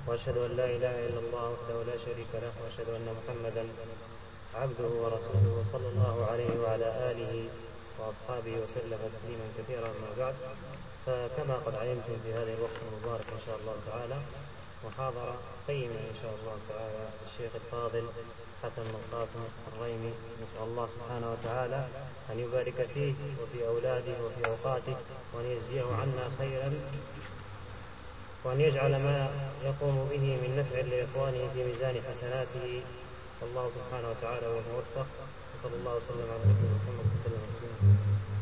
وأشهد أن لا إله إلا الله وحده لا شريك له، وأشهد أن محمدا عبده ورسوله صلى الله عليه وعلى آله وأصحابه وسلم تسليما كثيرا. أما بعد، فكما قد علمتم في هذا الوقت المبارك إن شاء الله تعالى محاضرة قيمة إن شاء الله تعالى الشيخ الفاضل حسن بن قاسم الريمي، نسأل الله سبحانه وتعالى أن يبارك فيه وفي أولاده وفي أوقاته، وأن يجزيه عنا خيرا، وأن يجعل ما يقوم به من نفع لإخوانه في ميزان حسناته، والله سبحانه وتعالى هو الموفق. وصلى الله وسلم على نبينا محمد وسلم تسليما.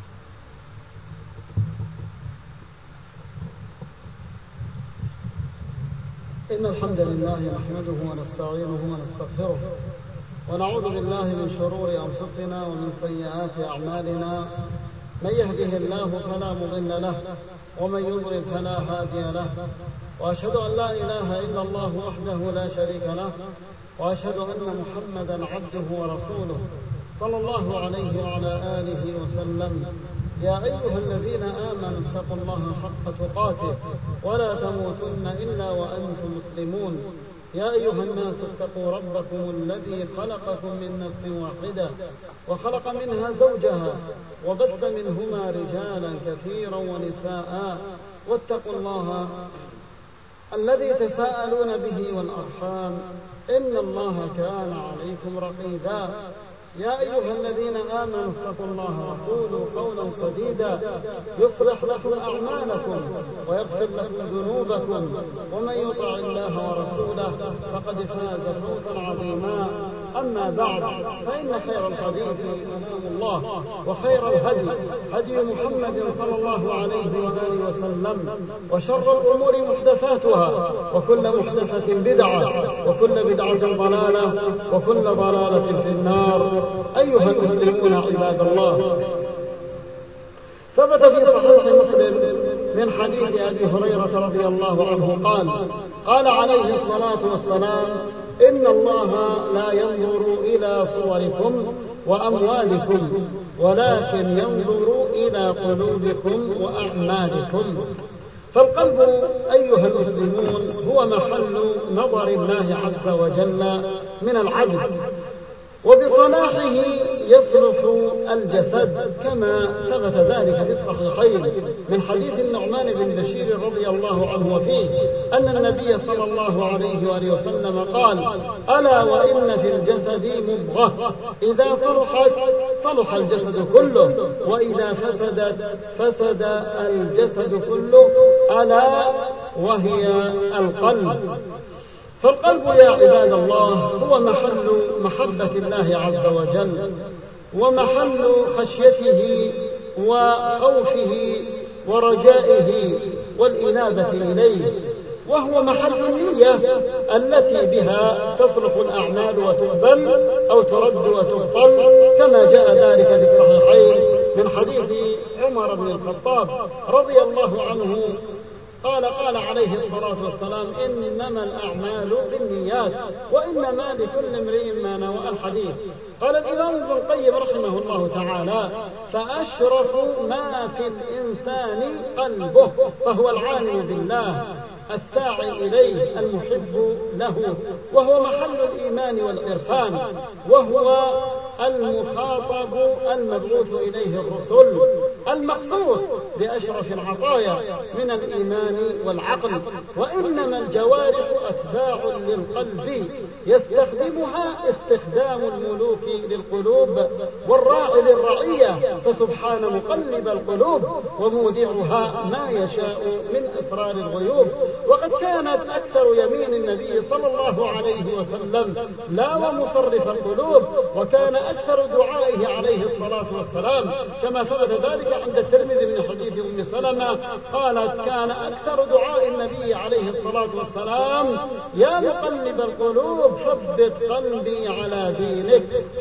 إن الحمد لله نحمده ونستعينه ونستغفره، ونعوذ بالله من شرور أنفسنا ومن سيئات أعمالنا. من يهده الله فلا مضل له، ومن يضلل فلا هادي له، وأشهد أن لا إله إلا الله وحده لا شريك له، وأشهد أن محمدا عبده ورسوله صلى الله عليه وعلى آله وسلم. يا أيها الذين آمنوا اتقوا الله حق تقاته ولا تموتن إلا وأنتم مسلمون. يا أيها الناس اتقوا ربكم الذي خلقكم من نفس واحدة وخلق منها زوجها وبث منهما رجالا كثيرا ونساء، واتقوا الله الذي تساءلون به والأرحام إن الله كان عليكم رقيبا. يا أيها الذين آمنوا اتقوا الله وقولوا قولا سديدا يصلح لكم أعمالكم ويغفر لكم ذنوبكم، ومن يطع الله ورسوله فقد فاز فوزا عظيما. أما بعد، فإن خير الحديث كلام الله، وخير الهدي هدي محمد صلى الله عليه وآله وسلم، وشر الأمور محدثاتها، وكل محدثة بدعة، وكل بدعة ضلالة، وكل ضلالة في النار. أيها المسلمون عباد الله، ثبت في صحيح مسلم من حديث أبي هريرة رضي الله عنه قال عليه الصلاة والسلام: إن الله لا ينظر إلى صوركم وأموالكم، ولكن ينظر إلى قلوبكم وأعمالكم. فالقلب أيها المسلمون هو محل نظر الله عز وجل من العبد، وبصلاحه يصلح الجسد، كما ثبت ذلك في الصحيحين من حديث النعمان بن بشير رضي الله عنه فيه أن النبي صلى الله عليه وآله وسلم قال: ألا وإن في الجسد مضغة إذا صلحت صلح الجسد كله، وإذا فسدت فسد الجسد كله، ألا وهي القلب. فالقلب يا عباد الله هو محل محبة الله عز وجل، ومحل خشيته وخوفه ورجائه والإنابة إليه، وهو محل النية التي بها تصلح الأعمال وتقبل أو ترد وتبطل، كما جاء ذلك في الصحيحين من حديث عمر بن الخطاب رضي الله عنه قال عليه الصلاة والسلام: إنما الأعمال بالنيات وإنما لكل امرئ ما نوى. الحديث. قال الإمام ابن القيم رحمه الله تعالى: فأشرف ما في الإنسان قلبه، فهو العالم بالله الساعي إليه المحب له، وهو محل الإيمان والعرفان، وهو المخاطب المبعوث إليه الرسل، المخصوص بأشرف العطايا من الإيمان والعقل. وإنما الجوارح أتباع للقلب يستخدمها استخدام الملوك للقلوب والراعي للرعية، فسبحان مقلب القلوب ومودعها ما يشاء من أسرار الغيوب. وقد كانت أكثر يمين النبي صلى الله عليه وسلم لا ومصرف القلوب، وكان أكثر دعائه عليه الصلاة والسلام كما ثبت ذلك عند الترمذي من حديث أم سلمة قالت: كان أكثر دعاء النبي عليه الصلاة والسلام: يا مقلب القلوب ثبت قلبي على دينك.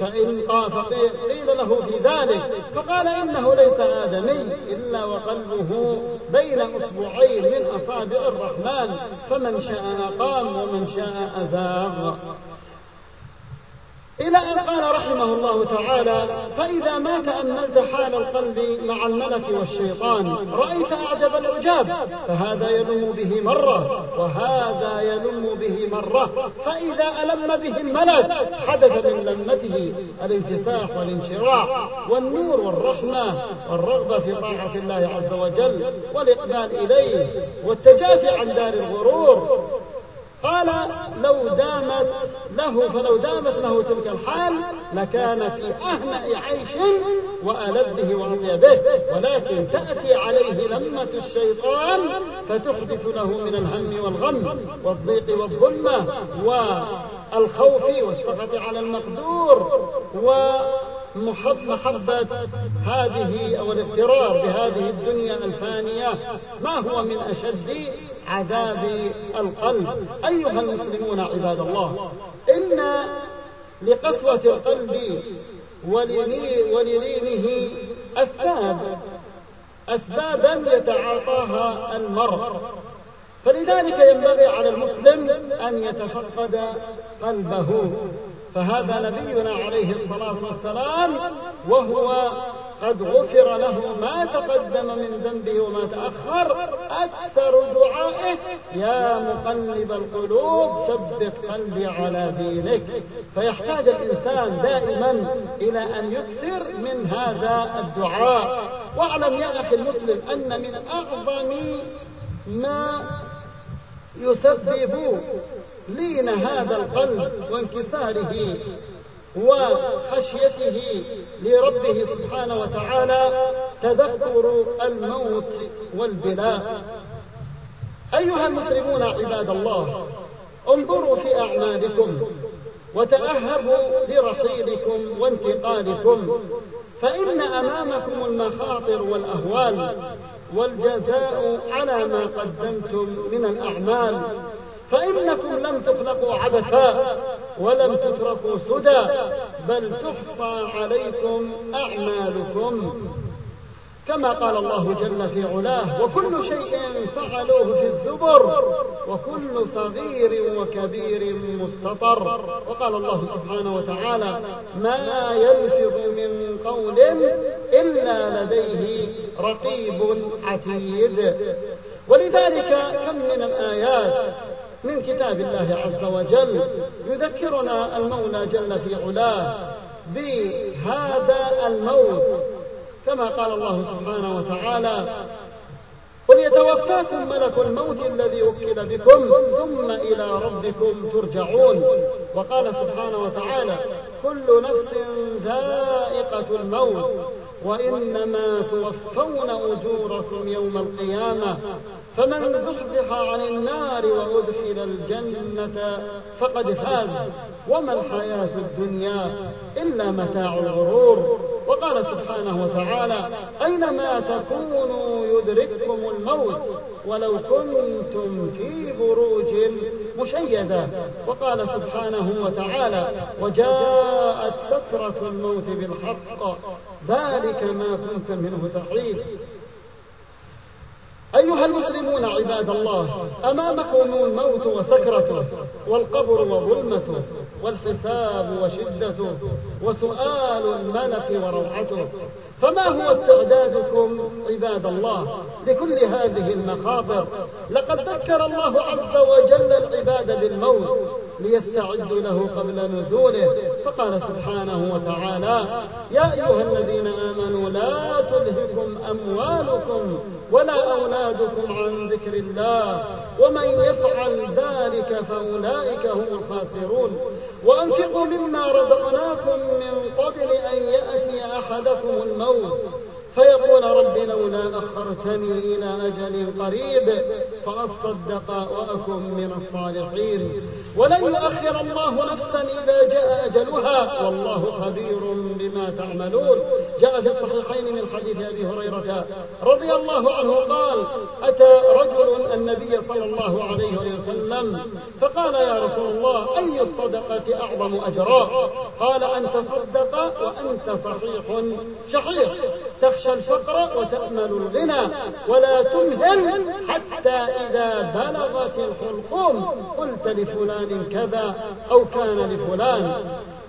فقيل له في ذلك فقال: إنه ليس آدمي إلا وقلبه بين أصبعين من أصابع الرحمن، فمن شاء أقام ومن شاء أزاغ. إلى أن قال رحمه الله تعالى: فإذا ما تأملت حال القلب مع الملك والشيطان رأيت أعجب العجاب، فهذا يلم به مرة وهذا يلم به مرة، فإذا ألم به الملك حدث من لمته الانفساح والانشراح والنور والرحمة والرغبة في طاعة الله عز وجل والإقبال إليه والتجافي عن دار الغرور. قال: فلو دامت له تلك الحال لكان في أهنأ عيش وألذه وأطيبه، ولكن تأتي عليه لمة الشيطان فتحدث له من الهم والغم والضيق والظلمة والخوف والسخط على المقدور ومحبة هذه أو الاغترار بهذه الدنيا الفانية، ما هو من أشد عذاب القلب. أيها المسلمون عباد الله، إن لقسوة القلب وللينه أسبابا يتعاطاها المرء، فلذلك ينبغي على المسلم أن يتفقد قلبه. فهذا نبينا عليه الصلاة والسلام وهو قد غفر له ما تقدم من ذنبه وما تأخر، أكثر دعائه: يا مقلب القلوب ثبت قلبي على دينك. فيحتاج الإنسان دائما إلى أن يكثر من هذا الدعاء. واعلم يا أخي المسلم أن من أعظم ما يسبب لين هذا القلب وانكساره وخشيته لربه سبحانه وتعالى تذكر الموت والبلاء. أيها المسلمون عباد الله، انظروا في أعمالكم وتأهبوا لرحيلكم وانتقالكم، فإن أمامكم المخاطر والأهوال والجزاء على ما قدمتم من الأعمال، فإنكم لم تخلقوا عبثا ولم تتركوا سدى، بل تحصى عليكم أعمالكم، كما قال الله جل في علاه: وكل شيء فعلوه في الزبر وكل صغير وكبير مستطر. وقال الله سبحانه وتعالى: ما يلفظ من قول إلا لديه رقيب عتيد. ولذلك كم من الآيات من كتاب الله عز وجل يذكرنا المولى جل في علاه بهذا الموت، كما قال الله سبحانه وتعالى: قل يتوفاكم ملك الموت الذي وكل بكم ثم إلى ربكم ترجعون. وقال سبحانه وتعالى: كل نفس ذائقة الموت وإنما توفون أجوركم يوم القيامة، فمن زحزح عن النار وأدخل الجنة فقد فاز، وما الحياة الدنيا إلا متاع الغرور. وقال سبحانه وتعالى: أينما تكونوا يدرككم الموت ولو كنتم في بروج مشيدة. وقال سبحانه وتعالى: وجاءت سكرة الموت بالحق ذلك ما كنت منه تحيد. أيها المسلمون عباد الله، أمامكم الموت وسكرته والقبر وظلمته والحساب وشدته وسؤال الملك وروعته، فما هو استعدادكم عباد الله لكل هذه المخاطر؟ لقد ذكر الله عز وجل العباد بالموت ليستعدوا له قبل نزوله، فقال سبحانه وتعالى: يا أيها الذين آمنوا لا تلهكم أموالكم ولا أولادكم عن ذكر الله ومن يفعل ذلك فأولئك هم الخاسرون، وأنفقوا مما رزقناكم من قبل أن يأتي أحدكم الموت فيقول رب لولا أخرتني إلى أجل قريب فأصدق وأكن من الصالحين، ولن يؤخر الله نفسا إذا جاء أجلها والله خبير بما تعملون. جاء في الصحيحين من حديث أبي هريرة رضي الله عنه قال: أتى رجل النبي صلى الله عليه وسلم فقال: يا رسول الله، أي الصدقة أعظم أجرا؟ قال: أن تصدق وأنت صحيح شحيح تخشى الفقر وتأمل الغنى ولا تمهل حتى إذا بلغت الحلقوم قلت لفلان كذا أو كان لفلان.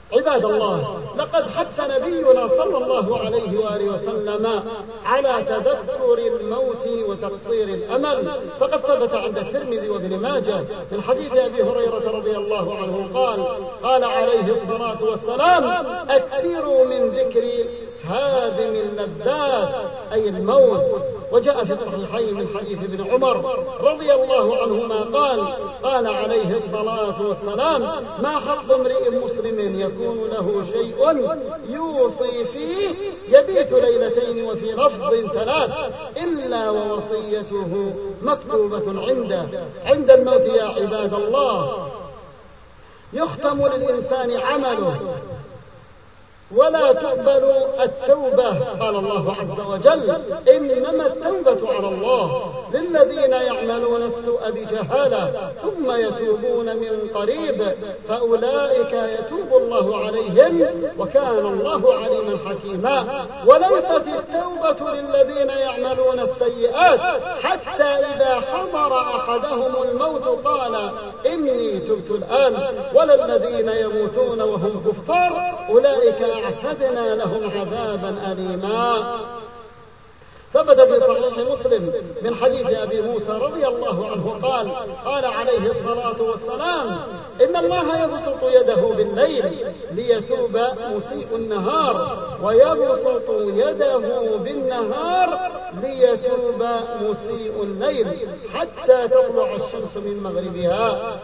عباد الله، لقد حث نبينا صلى الله عليه وآله وسلم على تذكر الموت وتقصير الأمل، فقد ثبت عند الترمذي وابن ماجه من حديث أبي هريرة رضي الله عنه قال عليه الصلاة والسلام: أكثروا من ذكر هادم اللذات، أي الموت. وجاء في الصحيحين من حديث ابن عمر رضي الله عنهما قال عليه الصلاة والسلام: ما حق امرئ مسلم يكون له شيء يوصي فيه يبيت ليلتين وفي لفظ 3 إلا ووصيته مكتوبة عند الموت. يا عباد الله، يختم للإنسان عمله ولا تقبل التوبة. قال الله عز وجل: إنما التوبة على الله للذين يعملون السوء بجهالة ثم يتوبون من قريب فأولئك يتوب الله عليهم وكان الله عليما حكيما. وليست التوبة للذين يعملون السيئات حتى إذا حضر أحدهم الموت قال: إني تبت الآن، ولا الذين يموتون وهم كفار أولئك اعتدنا لهم عذابا أليما. ثبت في صحيح مسلم من حديث أبي موسى رضي الله عنه قال عليه الصلاة والسلام: إن الله يبسط يده بالليل ليتوب مسيء النهار، ويبسط يده بالنهار ليتوب مسيء الليل حتى تطلع الشمس من مغربها.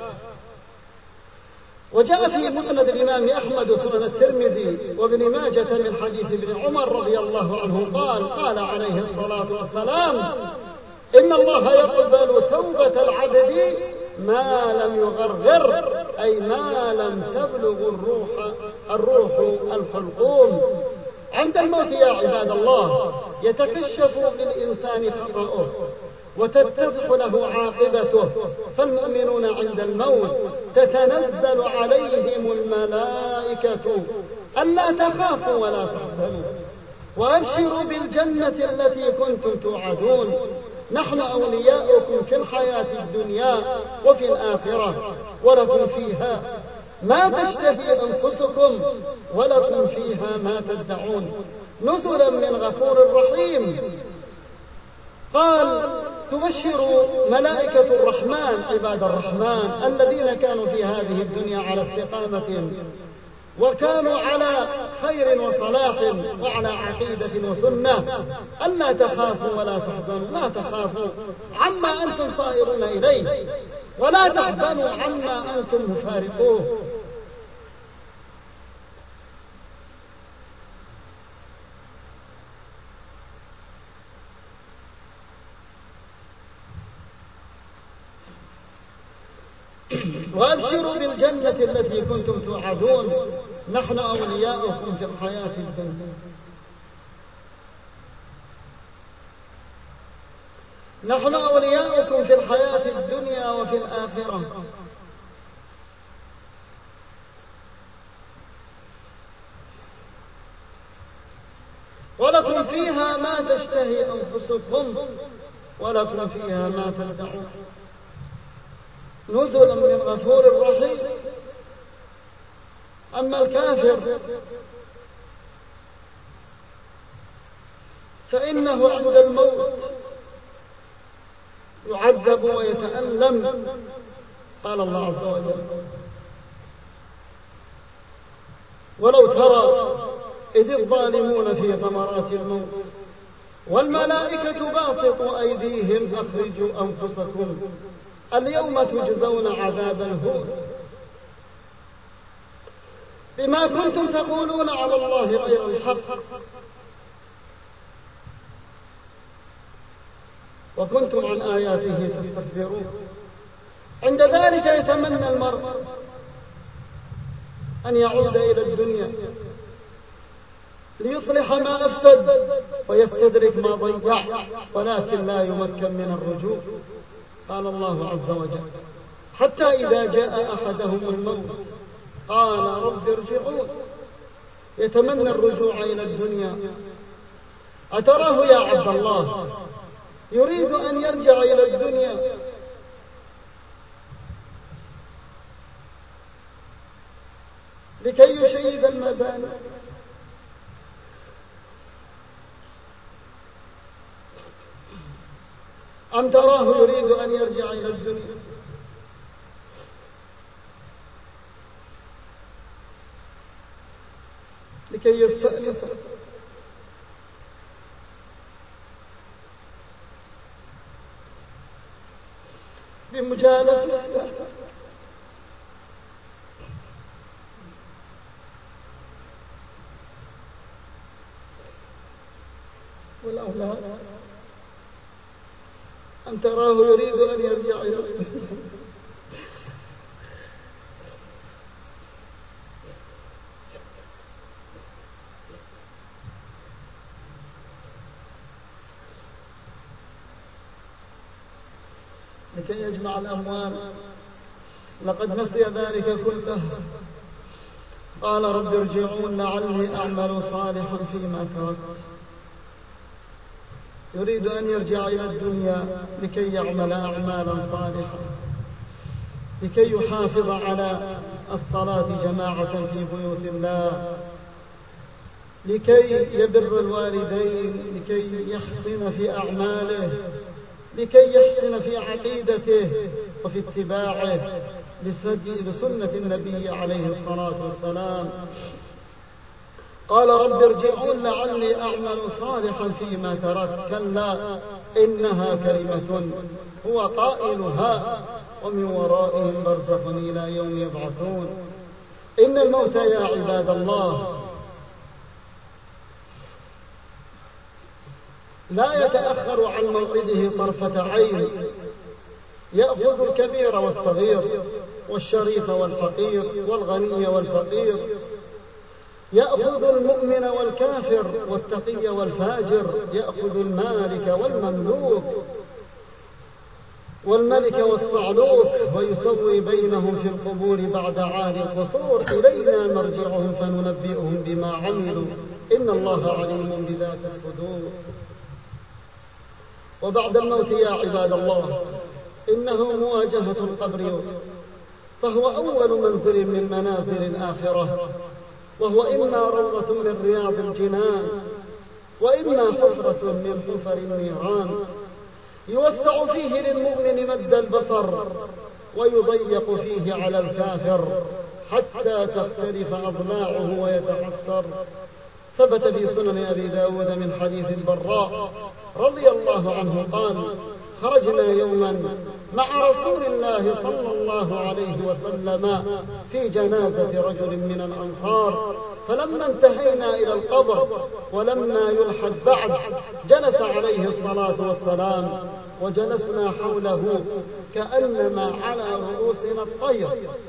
وجاء في مسند الإمام أحمد وسنن الترمذي وابن ماجة من حديث ابن عمر رضي الله عنه قال عليه الصلاة والسلام: إن الله يقبل توبة العبد ما لم يغرغر، أي ما لم تبلغ الروح الحلقوم. عند الموت يا عباد الله يتكشف للإنسان خطأه وتتضح له عاقبته، فالمؤمنون عند الموت تتنزل عليهم الملائكة ألا تخافوا ولا تحزنوا وأبشروا بالجنة التي كنتم توعدون، نحن أولياؤكم في الحياة الدنيا وفي الآخرة، ولكم فيها ما تشتهي أنفسكم ولكم فيها ما تدعون، نزلا من غفور رحيم. قال: تبشر ملائكة الرحمن عباد الرحمن الذين كانوا في هذه الدنيا على استقامة وكانوا على خير وصلاح وعلى عقيدة وسنة ألا تخافوا ولا تحزنوا. لا تخافوا عما أنتم صائرون إليه ولا تحزنوا عما أنتم مفارقوه. وأبشروا بالجنة التي كنتم توعدون، نحن أولياؤكم في الحياة الدنيا. نحن أولياؤكم في الحياة الدنيا وفي الآخرة، ولكم فيها ما تشتهي أنفسكم ولكم فيها ما تدعون، نزلا من غفور رحيم. أما الكافر فإنه عند الموت يعذب ويتألم. قال الله عز وجل: ولو ترى إذ الظالمون في غمرات الموت والملائكة باسطوا أيديهم أخرجوا أنفسكم اليوم تجزون عذاب الهون بما كنتم تقولون على الله غير الحق وكنتم عن آياته تستكبرون. عند ذلك يتمنى المرء أن يعود إلى الدنيا ليصلح ما أفسد ويستدرك ما ضيع، ولكن لا يمكن من الرجوع. قال الله عز وجل: حتى إذا جاء أحدهم الموت قال رب ارجعون. يتمنى الرجوع إلى الدنيا. أتراه يا عبد الله يريد أن يرجع إلى الدنيا لكي يشيد المباني. أم تراه يريد أن يرجع إلى الدنيا لكي يستأنس بمجالسة والأولاد. أم تراه يريد أن يرجع إلى الدنيا لكي يجمع الأموال. لقد نسي ذلك كله. قال رب ارجعون لعلي أعمل صالحا فيما تركت. يريد أن يرجع إلى الدنيا لكي يعمل أعمالا صالحة، لكي يحافظ على الصلاة جماعة في بيوت الله، لكي يبر الوالدين، لكي يحسن في أعماله، لكي يحسن في عقيدته وفي اتباعه لسنة النبي عليه الصلاة والسلام. قال رب ارجعون لعلي أعمل صالحا فيما تركت. كلا إنها كلمة هو قائلها ومن ورائهم برزخ إلى يوم يبعثون. إن الموت يا عباد الله لا يتأخر عن موعده طرفة عين. يأخذ الكبير والصغير والشريف والفقير والغني والفقير، يأخذ المؤمن والكافر والتقي والفاجر، يأخذ المالك والمملوك والملك والصعلوك ويسوي بينهم في القبور بعد عالي القصور. إلينا مرجعهم فننبئهم بما عملوا إن الله عليم بذات الصدور. وبعد الموت يا عباد الله إنه مواجهة القبر، فهو أول منزل من منازل الآخرة، وهو إما روضة من رياض الجنان وإما حفرة من حفر النيران. يوسع فيه للمؤمن مد البصر ويضيق فيه على الكافر حتى تختلف أضلاعه ويتحسر. ثبت في سنن أبي داود من حديث البراء رضي الله عنه قال: خرجنا يوما مع رسول الله صلى الله عليه وسلم في جنازة رجل من الأنصار، فلما انتهينا إلى القبر ولما يلحد بعد جلس عليه الصلاة والسلام وجلسنا حوله كأنما على رؤوسنا الطير،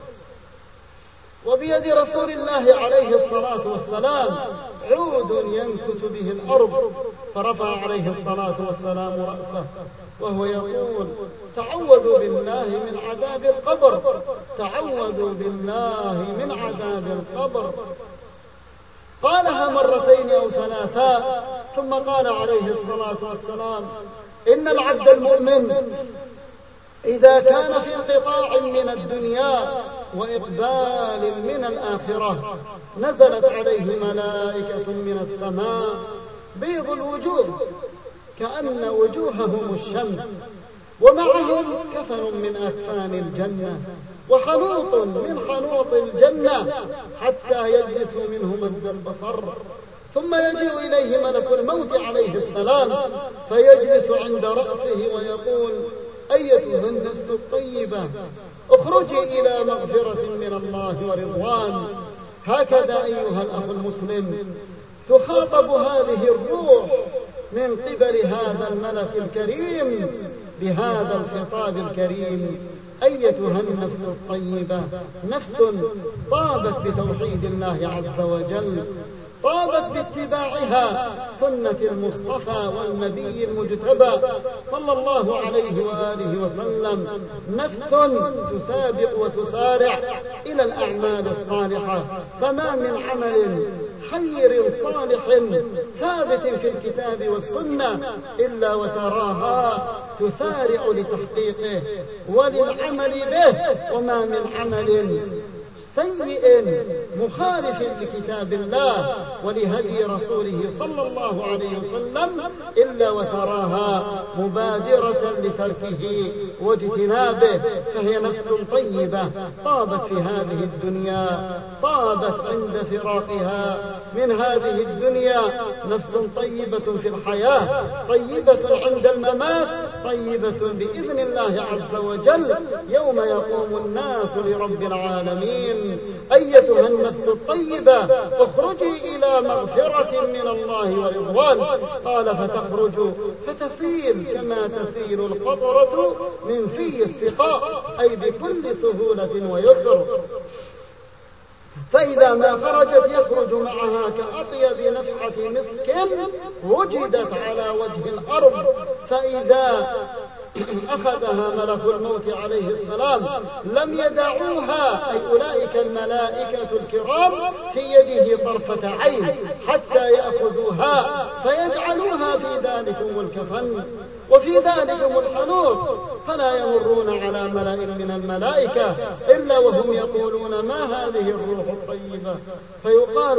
وبيد رسول الله عليه الصلاة والسلام عود ينكت به الأرض، فرفع عليه الصلاة والسلام رأسه وهو يقول: تعوذوا بالله من عذاب القبر، تعوذوا بالله من عذاب القبر. قالها مرتين أو ثلاثا، ثم قال عليه الصلاة والسلام: إن العبد المؤمن إذا كان في انقطاع من الدنيا وإقبال من الآخرة نزلت عليه ملائكة من السماء بيض الوجوه كأن وجوههم الشمس، ومعهم كفن من أكفان الجنة وحنوط من حنوط الجنة حتى يجلس منه مد البصر، ثم يجيء إليه ملك الموت عليه السلام فيجلس عند رأسه ويقول: أيتها النفس الطيبة اخرجي إلى مغفرة من الله ورضوان. هكذا أيها الأخ المسلم تخاطب هذه الروح من قبل هذا الملك الكريم بهذا الخطاب الكريم: أيتها النفس الطيبة، نفس طابت بتوحيد الله عز وجل، طابت باتباعها سنة المصطفى والنبي المجتبى صلى الله عليه وآله وسلم، نفس تسابق وتسارع إلى الأعمال الصالحة. فما من عمل خير صالح ثابت في الكتاب والسنة إلا وتراها تسارع لتحقيقه وللعمل به، وما من عمل سيء مخالف لكتاب الله ولهدي رسوله صلى الله عليه وسلم إلا وتراها مبادرة لتركه واجتنابه، فهي نفس طيبة طابت في هذه الدنيا، طابت عند فراقها من هذه الدنيا، نفس طيبة في الحياة، طيبة عند الممات، طيبة بإذن الله عز وجل يوم يقوم الناس لرب العالمين. أيتها النفس الطيبة اخرجي إلى مغفرة من الله ورضوان. قال فتخرج فتسيل كما تسيل القطرة من في السقاء، أي بكل سهولة ويسر. فإذا ما خرجت يخرج معها كأطيب نفحة مسك وجدت على وجه الأرض، فإذا أخذها ملك الموت عليه السلام لم يدعوها، أي أولئك الملائكة الكرام، في يده طرفة عين حتى يأخذوها فيجعلوها في ذلكم الكفن وفي ذلكم الحنوط، فلا يمرون على ملأ من الملائكة إلا وهم يقولون ما هذه الروح الطيبة، فيقال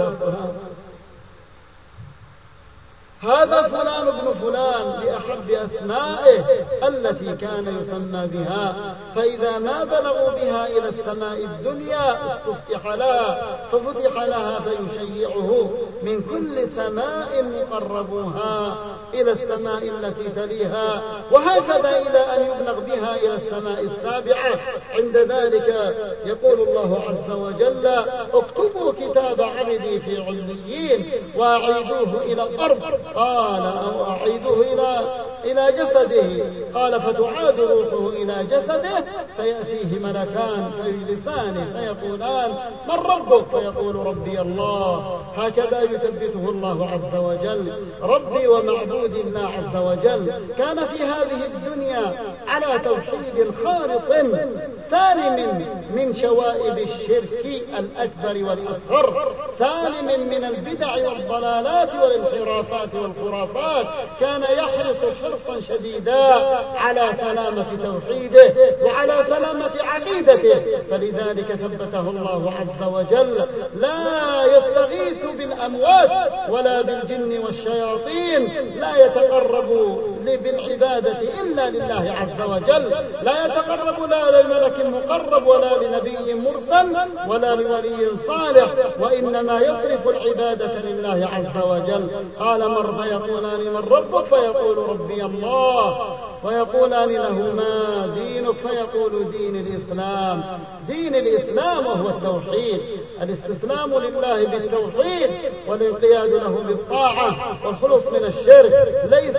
هذا فلان ابن فلان بأحب أسمائه التي كان يسمى بها. فإذا ما بلغوا بها إلى السماء الدنيا استفتح لها، ففتح لها فيشيعه من كل سماء مقربوها إلى السماء التي تليها، وهكذا إلى أن يبلغ بها إلى السماء السابعة. عند ذلك يقول الله عز وجل اكتبوا كتاب عبدي في عليين وأعيدوه إلى الأرض، قال أو أعيدوه إلى جسده، قال فتعاد روحه إلى جسده، فيأتيه ملكان فيجلسانه فيقولان من ربك؟ فيقول ربي الله. هكذا يثبته الله عز وجل، ربي ومعبود الله عز وجل. كان في هذه الدنيا على توحيد خالص سالم من شوائب الشرك الأكبر والأصغر، سالم من البدع والضلالات والانحرافات والخرافات، كان يحرص حرصا شديدا على سلامة توحيده وعلى سلامة عقيدته، فلذلك ثبته الله عز وجل. لا يستغيث بالأموات ولا بالجن والشياطين، لا يتقرب بالعبادة إلا لله عز وجل، لا يتقرب لا لملك مقرب ولا لنبي مرسل ولا لولي صالح، وإنما يصرف العبادة لله عز وجل. قال مر فيقولان من ربك؟ فيقول ربي الله، ويقولان له ما دينك؟ فيقول دين الإسلام. دين الإسلام وهو التوحيد، الاستسلام لله بالتوحيد والانقياد له بالطاعة والخلوص من الشرك.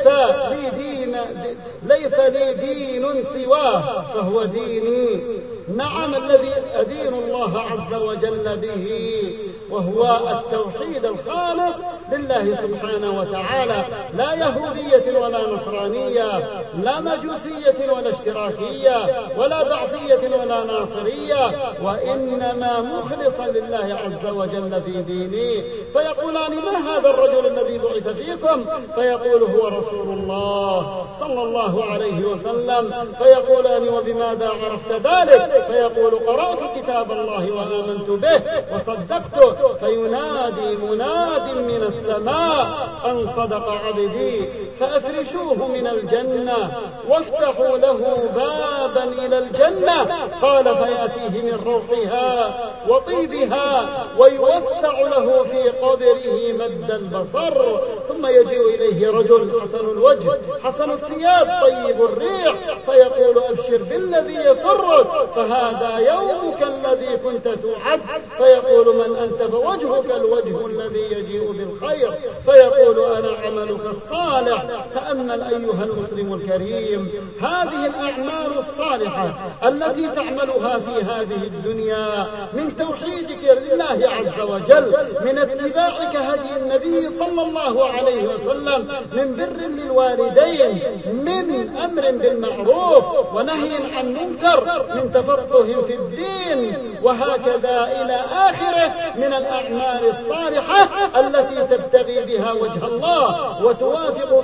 ليس لي دين سواه فهو ديني. نعم، الذي أدين الله عز وجل به وهو التوحيد الخالص لله سبحانه وتعالى، لا يهودية ولا نصرانية، لا مجوسية ولا اشتراكية ولا بعثية ولا ناصرية، وإنما مخلصا لله عز وجل في دينه. فيقولان ما هذا الرجل الذي بعث فيكم؟ فيقول هو رسول الله صلى الله عليه وسلم. فيقولان وبماذا عرفت ذلك؟ فيقول قرأت كتاب الله وآمنت به وصدقته. فينادي مناد من السماء أن صدق عبدي، فأفرشوه من الجنة وافتحوا له بابا إلى الجنة. قال فيأتيه من روحها وطيبها ويوسع له في قبره مد البصر، ثم يجيء إليه رجل حسن الوجه حسن الثياب طيب الريح، فيقول أبشر بالذي يسرك، فهذا يومك الذي كنت توعد. فيقول من أنت؟ فوجهك الوجه الذي يجيء بالخير. فيقول أنا عملك الصالح. تأمل أيها المسلم الكريم هذه الأعمال الصالحة التي تعملها في هذه الدنيا من توحيدك لله عز وجل، من اتباعك هدي النبي صلى الله عليه وسلم، من بر للوالدين، من أمر بالمعروف ونهي عن منكر، من تفقه في الدين، وهكذا إلى آخره من الأعمال الصالحة التي تبتغي بها وجه الله وتوافق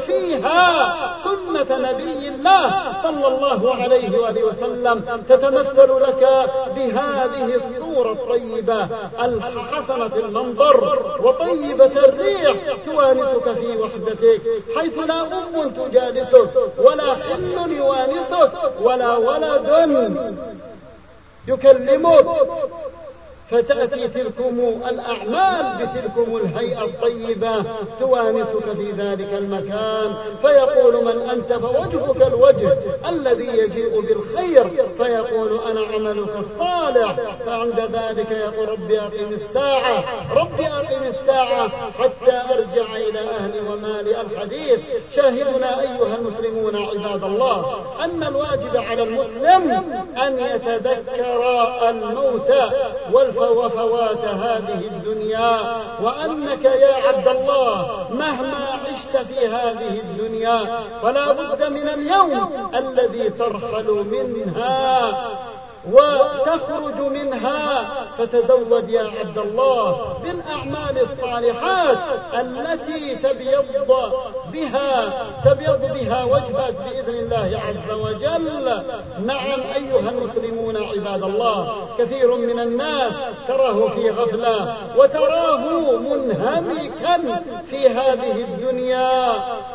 فيها سنة نبي الله صلى الله عليه وآله وسلم تتمثل لك بهذه الصورة الطيبة الحسنة المنظر وطيبة الريح توانسك في وحدتك، حيث لا أم تجالسك ولا حل يوانسك ولا ولد يكلمك، فتأتي تلكم الأعمال بتلكم الهيئة الطيبة توانسك في ذلك المكان، فيقول من أنت؟ فوجهك الوجه الذي يجيء بالخير، فيقول أنا عملك الصالح، فعند ذلك يقول ربي أقم الساعة ربي أقم الساعة حتى أرجع إلى أهلي ومالي. الحديث شاهدنا أيها المسلمون عباد الله أن الواجب على المسلم أن يتذكر الموت وفوات هذه الدنيا، وأنك يا عبد الله مهما عشت في هذه الدنيا فلا بد من اليوم الذي ترحل منها وتخرج منها، فتزود يا عبد الله بالأعمال الصالحات التي تبيض بها وجهك بإذن الله عز وجل. نعم أيها المسلمون عباد الله، كثير من الناس تراه في غفلة وتراه منهمكا في هذه الدنيا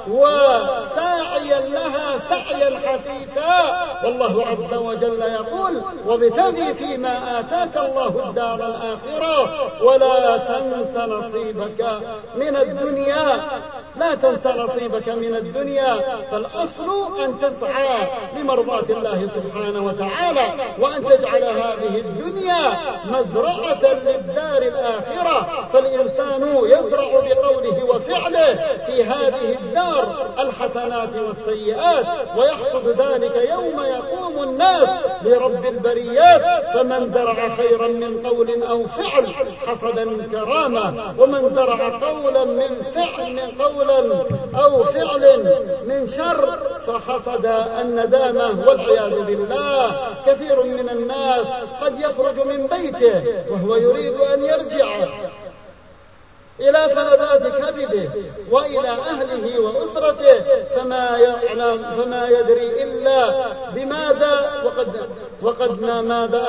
وساعيا لها سعيا حثيثا، والله عز وجل يقول وابتغ فيما آتاك الله الدار الآخرة ولا تنس نصيبك من الدنيا. لا تنس نصيبك من الدنيا، فالأصل أن تسعى لمرضاة الله سبحانه وتعالى، وأن تجعل هذه الدنيا مزرعة للدار الآخرة، فالإنسان يزرع بقوله وفعله في هذه الدار الحسنات والسيئات، ويحصد ذلك يوم يقوم الناس لرب البريات، فمن زرع خيرا من قول أو فعل حصد من كرامة، ومن زرع قولا من قول أو فعل من شر فحصد الندامة والعياذ بالله. كثير من الناس قد يخرج من بيته وهو يريد أن يرجع إلى فلذات كبده وإلى أهله وأسرته، فما يدري إلا بماذا ماذا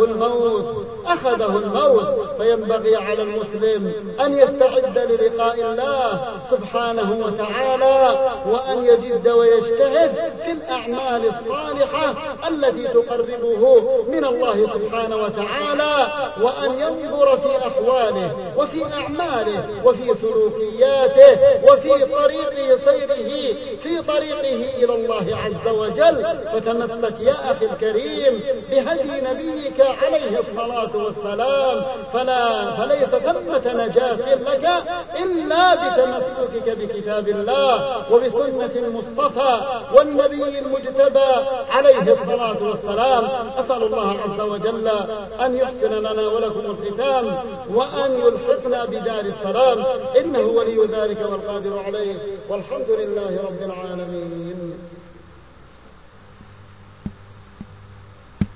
أخذه الموت. فينبغي على المسلم أن يستعد للقاء الله سبحانه وتعالى، وأن يجد ويجتهد في الأعمال الصالحة التي تقربه من الله سبحانه وتعالى، وأن ينظر في أحواله وفي أعماله وفي سلوكياته وفي طريق سيره في طريقه إلى الله عز وجل. فتمسك يا أخي الكريم بهدي نبيك عليه الصلاة والسلام، فليس ثمة نجاة لك إلا بتمسكك بكتاب الله وبسنة المصطفى والنبي المجتبى عليه الصلاة والسلام. أسأل الله عز وجل أن يحسن لنا ولكم الختام، وأن يلحقنا بدار السلام، إنه ولي ذلك والقادر عليه، والحمد لله رب العالمين.